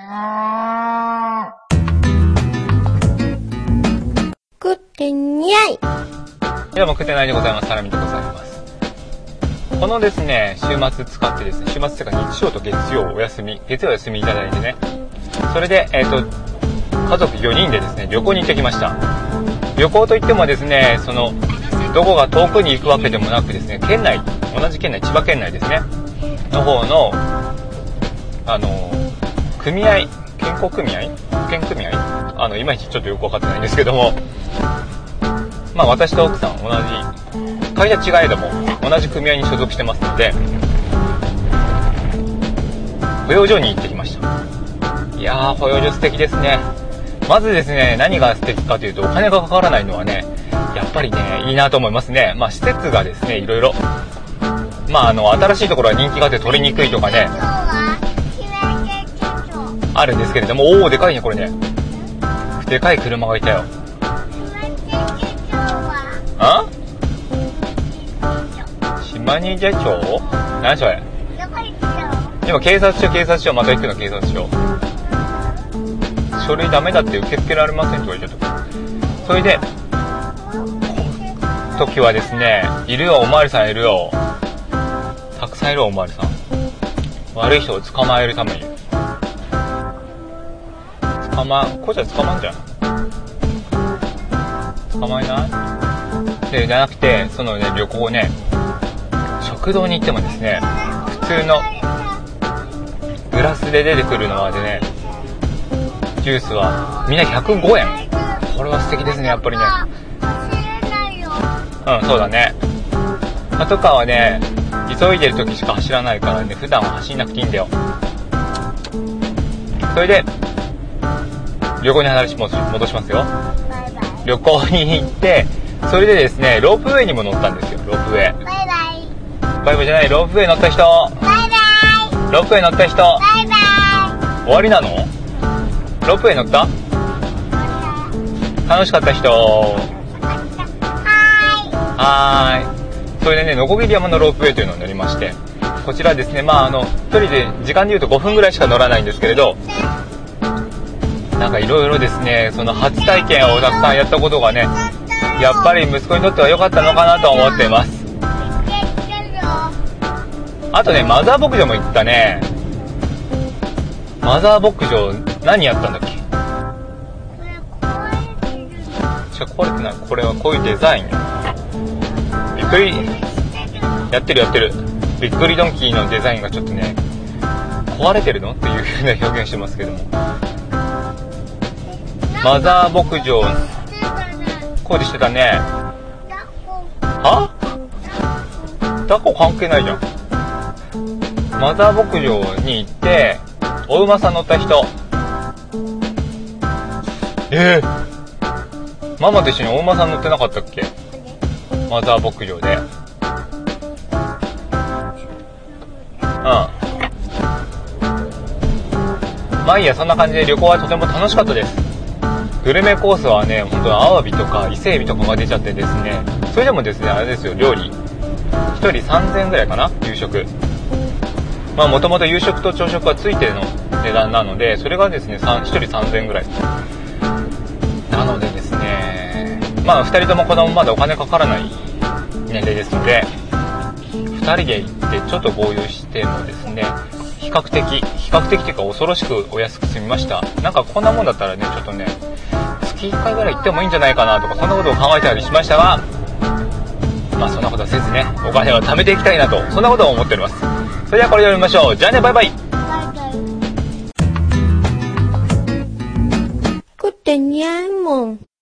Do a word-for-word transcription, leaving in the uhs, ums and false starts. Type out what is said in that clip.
食ってにゃい。 でも食ってないでございます。サラミでございます。このですね、週末使ってですね、週末というか日曜と月曜お休み、月曜お休みいただいてね、それで、えっと、家族よにんでですね、旅行に行ってきました。旅行といってもですね、その、どこが遠くに行くわけでもなくですね、県内、同じ県内、千葉県内ですね、の方の、あの、組合、健康組合保険組合あの、いまいちちょっとよくわかってないんですけども、まあ私と奥さん同じ、会社違いでも同じ組合に所属してますので、保養所に行ってきました。いやー、保養所素敵ですね。まずですね、何が素敵かというと、お金がかからないのはね、やっぱりね、いいなと思いますね。まあ施設がですね、いろいろ、まああの、新しいところは人気があって取りにくいとかね、あるんですけれども、おー、でかいね、これね。でかい車がいたよ。あ？島根社長？何それ？今警察署警察署また行くの警察署。書類ダメだって受け付けられませんって言われちゃった。それで時はですね、いるよ、おまわりさんいるよ。たくさんいるよ、おまわりさん。悪い人を捕まえるために。捕まこいつは捕まんじゃん。捕まえないで、じゃなくて、そのね、旅行ね、食堂に行ってもですね、普通のグラスで出てくるのはでね、ジュースはみんなひゃくごえん。これは素敵ですね、やっぱりね。うん、そうだね。パトカーはね、急いでる時しか走らないからね、普段は走んなくていいんだよ。それで旅行に話戻しますよ。旅行に行って、それでですね、ロープウェイにも乗ったんですよ。ロープウェイ。バイバイ。バイバイじゃない、ロープウェイ乗った人。バイバイ。ロープウェイ乗った人。バイバイ。終わりなの？ロープウェイ乗った？楽しかった人。はーい。はーい。それでね、ノコギリ山のロープウェイというのを乗りまして、こちらですね、まああの、一人で時間で言うとごふんぐらいしか乗らないんですけれど、なんかいろいろですね、その初体験をたくさんやったことがね、やっぱり息子にとっては良かったのかなと思っています。あとね、マザー牧場も行ったね。マザー牧場、何やったんだっけ？じゃ、壊れてない。これはこういうデザイン。びっくり、やってるやってる。びっくりドンキーのデザインがちょっとね、壊れてるのっていう風な表現してますけども。マザー牧場、工事してたね。は？抱っこ関係ないじゃん。マザー牧場に行って、お馬さん乗った人。えー、ママと一緒にお馬さん乗ってなかったっけ？マザー牧場で。うん。まあいいや、そんな感じで旅行はとても楽しかったです。グルメコースはね、本当にアワビとか伊勢エビとかが出ちゃってですね、それでもですね、あれですよ、料理ひとりさんぜんえんぐらいかな、夕食。まあもともと夕食と朝食はついての値段なので、それがですね、ひとりさんぜんえんぐらいなのでですね、まあふたりとも子供まだお金かからない年齢ですので、ふたりで行ってちょっと合流してもですね、比較的比較的というか恐ろしくお安く済みました。なんかこんなもんだったらね、ちょっとね、月いっかいぐらい行ってもいいんじゃないかなとか、そんなことを考えたりしましたが、まあそんなことはせずね、お金を貯めていきたいなと、そんなことを思っております。それではこれでやりましょう。じゃあね、バイバイ。 食ってにゃいもん。